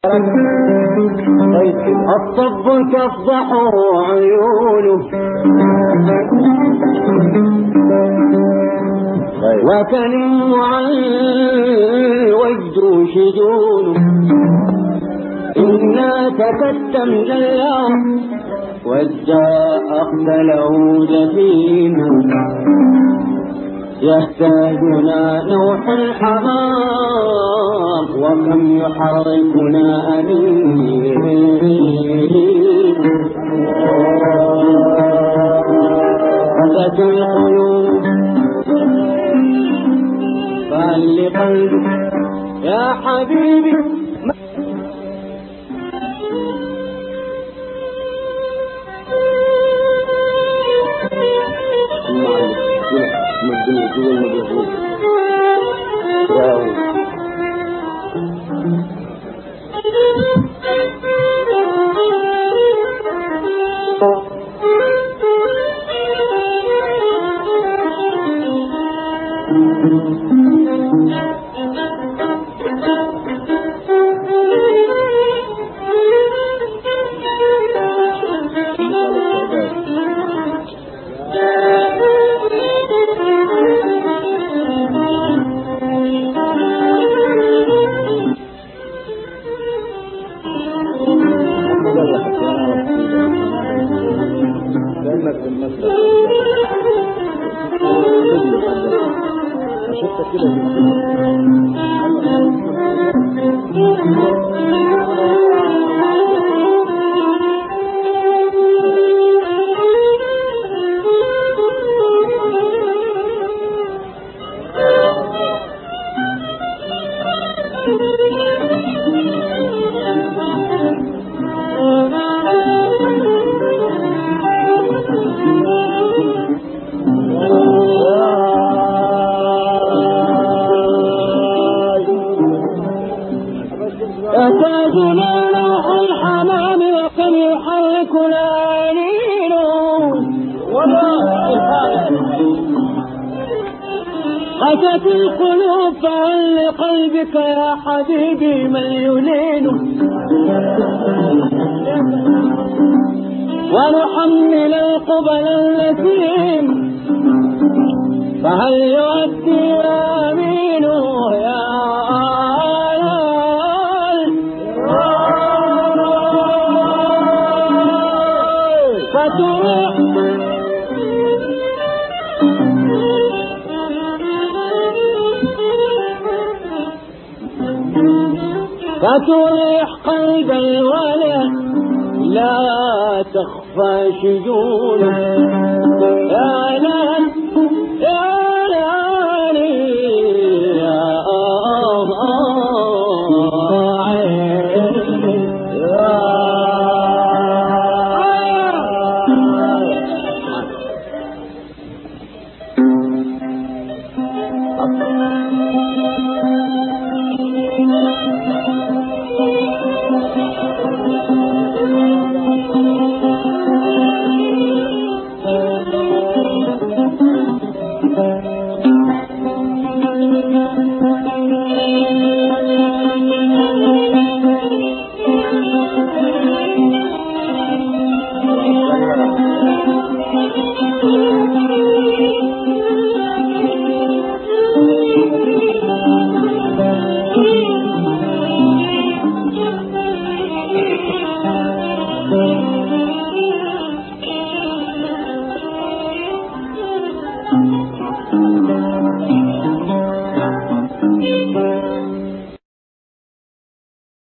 الطب تفضح عيونه وكلم عن الوجد شجونه إنا تكتمنا الله والداء أقبله دفين يهتاجنا نوح الحمام وكم يحركنا أمين قسة القلوب فلقلبك يا حبيبي يهتاجنا نوح الحمام وكم يحركنا أنين قست القلوب فهل لقلبك يا حبيبي مليونين ونحمل القبل التيم فهل يؤدي أمين يا فتريح قلب الولد لا تخفى شجونه يا لان يا لان يا